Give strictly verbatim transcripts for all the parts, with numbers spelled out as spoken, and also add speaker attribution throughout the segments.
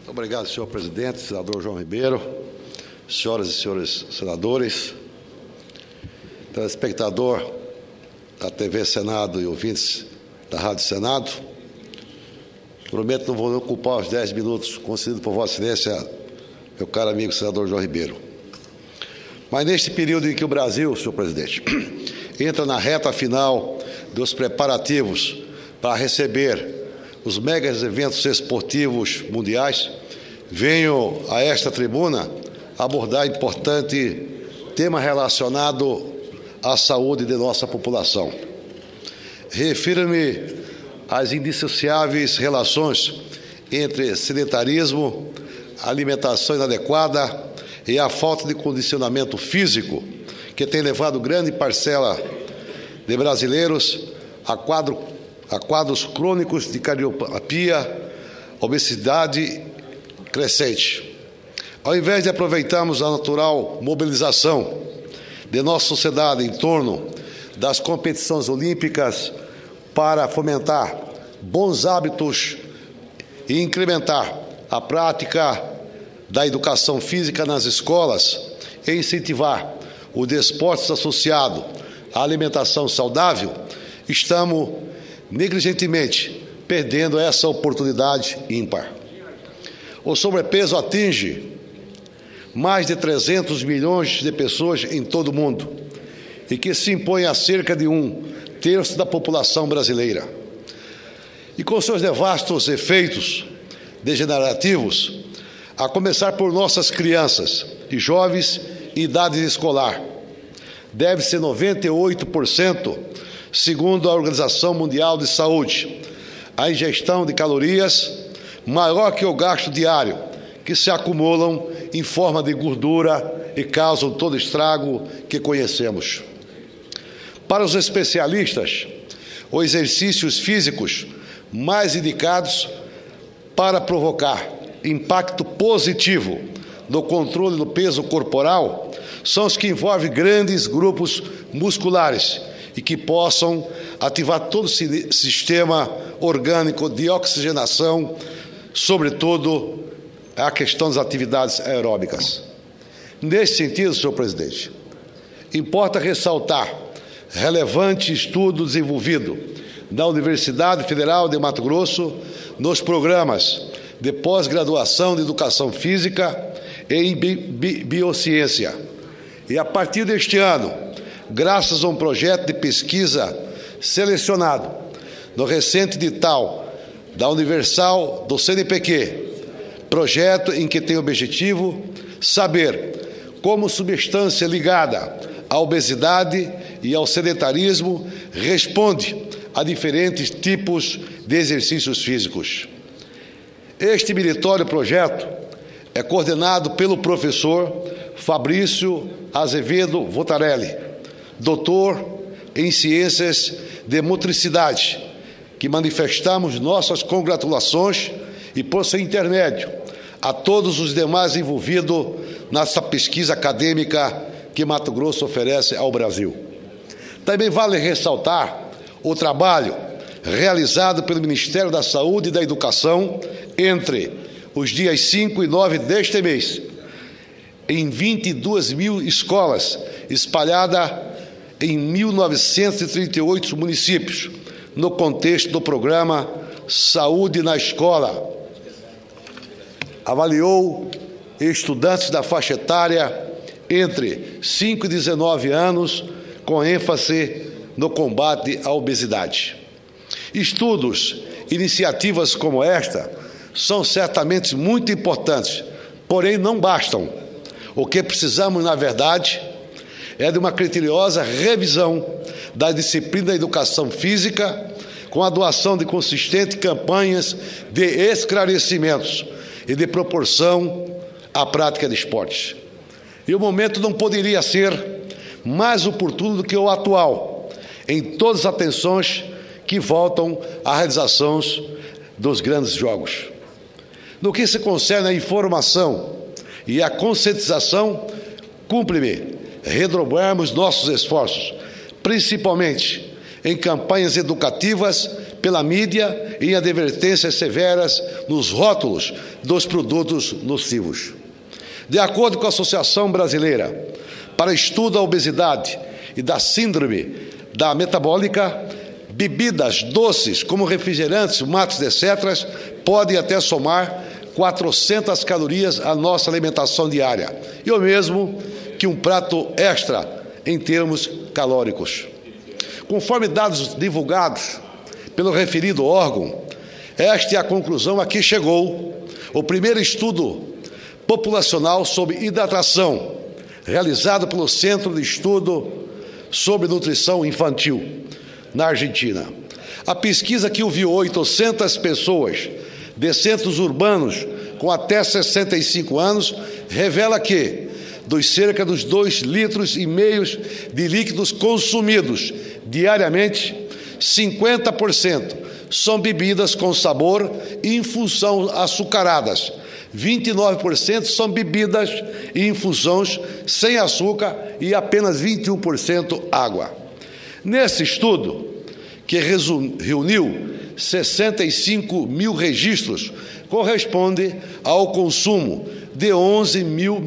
Speaker 1: Obrigado, senhor presidente, senador João Ribeiro, senhoras e senhores senadores, telespectador da T V Senado e ouvintes da Rádio Senado. Prometo não vou ocupar os dez minutos concedidos por Vossa Excelência, meu caro amigo senador João Ribeiro. Mas neste período em que o Brasil, senhor presidente, entra na reta final dos preparativos para receber os megas eventos esportivos mundiais, venho a esta tribuna abordar importante tema relacionado à saúde de nossa população. Refiro-me às indissociáveis relações entre sedentarismo, alimentação inadequada e a falta de condicionamento físico, que tem levado grande parcela de brasileiros a, quadro, a quadros crônicos de cardiopatia, obesidade crescente. Ao invés de aproveitarmos a natural mobilização de nossa sociedade em torno das competições olímpicas para fomentar bons hábitos e incrementar a prática da educação física nas escolas e incentivar o desporto associado à alimentação saudável, estamos negligentemente perdendo essa oportunidade ímpar. O sobrepeso atinge mais de trezentos milhões de pessoas em todo o mundo e que se impõe a cerca de um terço da população brasileira. E com seus devastos efeitos degenerativos, a começar por nossas crianças e jovens em idade escolar, deve-se noventa e oito por cento, segundo a Organização Mundial de Saúde, a ingestão de calorias maior que o gasto diário, que se acumulam em forma de gordura e causam todo o estrago que conhecemos. Para os especialistas, os exercícios físicos mais indicados para provocar impacto positivo no controle do peso corporal são os que envolvem grandes grupos musculares e que possam ativar todo o sistema orgânico de oxigenação, sobretudo a questão das atividades aeróbicas. Nesse sentido, senhor presidente, importa ressaltar relevante estudo desenvolvido na Universidade Federal de Mato Grosso nos programas de pós-graduação de Educação Física e em bi bi Biociência. E a partir deste ano, graças a um projeto de pesquisa selecionado no recente edital da Universal do C N P Q, projeto em que tem o objetivo saber como substância ligada à obesidade e ao sedentarismo responde a diferentes tipos de exercícios físicos. Este meritório projeto é coordenado pelo professor Fabrício Azevedo Votarelli, doutor em Ciências de Motricidade, que manifestamos nossas congratulações e, por seu intermédio, a todos os demais envolvidos nessa pesquisa acadêmica que Mato Grosso oferece ao Brasil. Também vale ressaltar o trabalho realizado pelo Ministério da Saúde e da Educação entre os dias cinco e nove deste mês, em vinte e duas mil escolas, espalhadas em mil novecentos e trinta e oito municípios, no contexto do programa Saúde na Escola. Avaliou estudantes da faixa etária entre cinco e dezenove anos, com ênfase no combate à obesidade. Estudos, iniciativas como esta, são certamente muito importantes, porém não bastam. O que precisamos, na verdade, é de uma criteriosa revisão da disciplina da educação física, com a doação de consistentes campanhas de esclarecimentos e de proporção à prática de esportes. E o momento não poderia ser mais oportuno do que o atual, em todas as atenções que voltam à realização dos grandes jogos. No que se concerne à informação e à conscientização, cumpre-me redobrarmos nossos esforços, principalmente em campanhas educativas pela mídia em advertências severas nos rótulos dos produtos nocivos. De acordo com a Associação Brasileira para Estudo da Obesidade e da Síndrome da Metabólica, bebidas doces como refrigerantes, mates, etcétera, podem até somar quatrocentas calorias à nossa alimentação diária, e o mesmo que um prato extra em termos calóricos. Conforme dados divulgados pelo referido órgão, esta é a conclusão a que chegou o primeiro estudo populacional sobre hidratação, realizado pelo Centro de Estudo sobre Nutrição Infantil, na Argentina. A pesquisa, que ouviu oitocentas pessoas de centros urbanos com até sessenta e cinco anos, revela que, dos cerca dos dois litros e meio de líquidos consumidos diariamente, cinquenta por cento são bebidas com sabor e infusão açucaradas, vinte e nove por cento são bebidas e infusões sem açúcar e apenas vinte e um por cento água. Nesse estudo, que reuniu sessenta e cinco mil registros, corresponde ao consumo de onze mil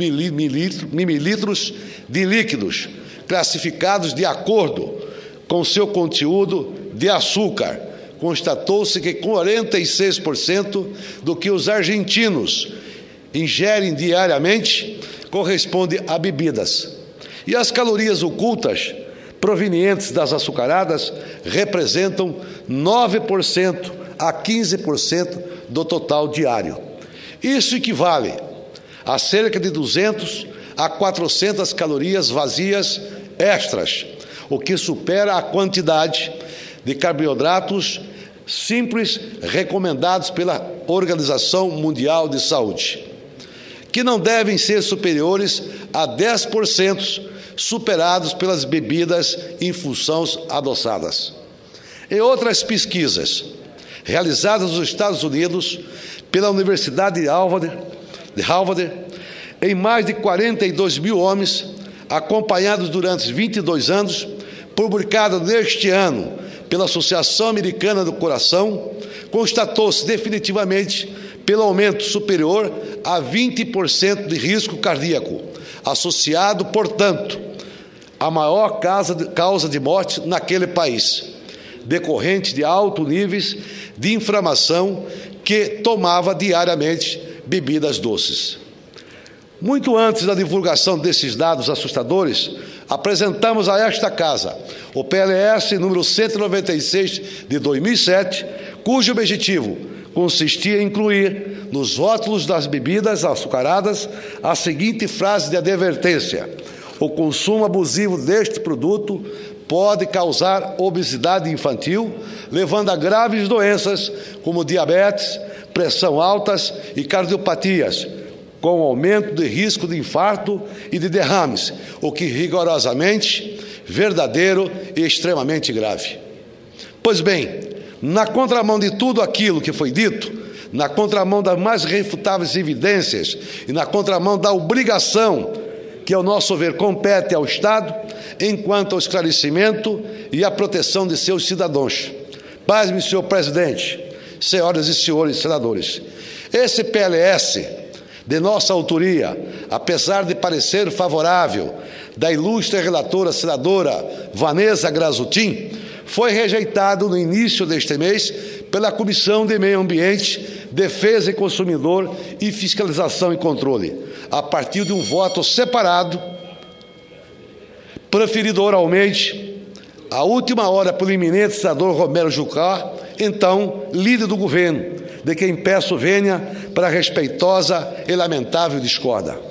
Speaker 1: mililitros de líquidos, classificados de acordo com seu conteúdo de açúcar. Constatou-se que quarenta e seis por cento do que os argentinos ingerem diariamente corresponde a bebidas. E as calorias ocultas provenientes das açucaradas representam nove por cento a quinze por cento do total diário. Isso equivale a cerca de duzentas a quatrocentas calorias vazias extras, o que supera a quantidade de carboidratos simples recomendados pela Organização Mundial de Saúde, que não devem ser superiores a dez por cento superados pelas bebidas e infusões adoçadas. Em outras pesquisas realizadas nos Estados Unidos pela Universidade de Harvard, de Harvard, em mais de quarenta e dois mil homens, acompanhados durante vinte e dois anos, publicado neste ano pela Associação Americana do Coração, constatou-se definitivamente pelo aumento superior a vinte por cento de risco cardíaco, associado, portanto, à maior causa de morte naquele país, decorrente de altos níveis de inflamação que tomava diariamente bebidas doces. Muito antes da divulgação desses dados assustadores, apresentamos a esta Casa o P L S número cento e noventa e seis de dois mil e sete, cujo objetivo consistia em incluir nos rótulos das bebidas açucaradas a seguinte frase de advertência: o consumo abusivo deste produto pode causar obesidade infantil, levando a graves doenças como diabetes, pressão altas e cardiopatias, com aumento de risco de infarto e de derrames, o que rigorosamente verdadeiro e extremamente grave. Pois bem, na contramão de tudo aquilo que foi dito, na contramão das mais refutáveis evidências e na contramão da obrigação que, ao nosso ver, compete ao Estado, enquanto ao esclarecimento e à proteção de seus cidadãos. Pasme, senhor presidente, senhoras e senhores senadores, esse P L S de nossa autoria, apesar de parecer favorável da ilustre relatora senadora Vanessa Grazuttin, foi rejeitado no início deste mês pela Comissão de Meio Ambiente, Defesa e Consumidor e Fiscalização e Controle, a partir de um voto separado, proferido oralmente, à última hora pelo eminente senador Romero Jucá, então líder do governo, de quem peço venha para respeitosa e lamentável discorda.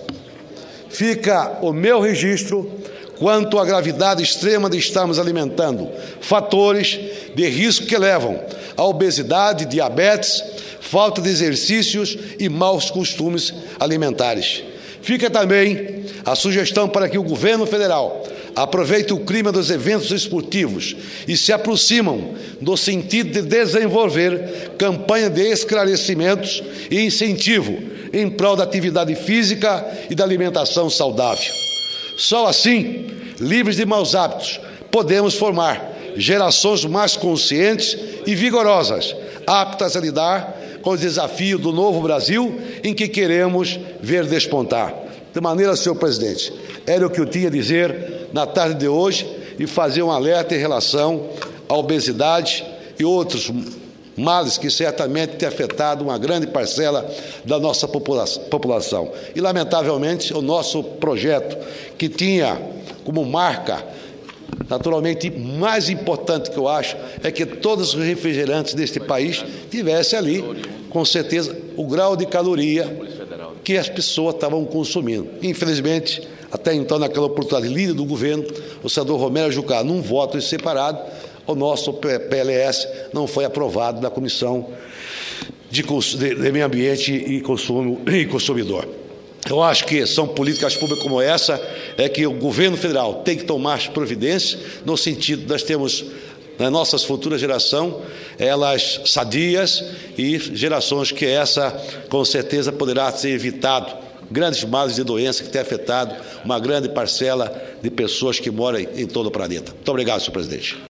Speaker 1: Fica o meu registro quanto à gravidade extrema de estarmos alimentando fatores de risco que levam à obesidade, diabetes, falta de exercícios e maus costumes alimentares. Fica também a sugestão para que o governo federal aproveite o clima dos eventos esportivos e se aproximam no sentido de desenvolver campanha de esclarecimentos e incentivo em prol da atividade física e da alimentação saudável. Só assim, livres de maus hábitos, podemos formar gerações mais conscientes e vigorosas, aptas a lidar com o desafio do novo Brasil em que queremos ver despontar. De maneira, senhor presidente, era o que eu tinha a dizer na tarde de hoje e fazer um alerta em relação à obesidade e outros males que certamente têm afetado uma grande parcela da nossa população. E, lamentavelmente, o nosso projeto, que tinha como marca, naturalmente, mais importante que eu acho, é que todos os refrigerantes deste país tivessem ali, com certeza, o grau de caloria que as pessoas estavam consumindo. Infelizmente, até então, naquela oportunidade, líder do governo, o senador Romero Jucá, num voto separado, o nosso P L S não foi aprovado na Comissão de, de, de Meio Ambiente e, Consumo, e Consumidor. Eu acho que são políticas públicas como essa é que o governo federal tem que tomar providências no sentido de nós termos nas nossas futuras gerações, elas sadias e gerações que essa, com certeza, poderá ser evitado grandes males de doença que têm afetado uma grande parcela de pessoas que moram em todo o planeta. Muito obrigado, senhor presidente.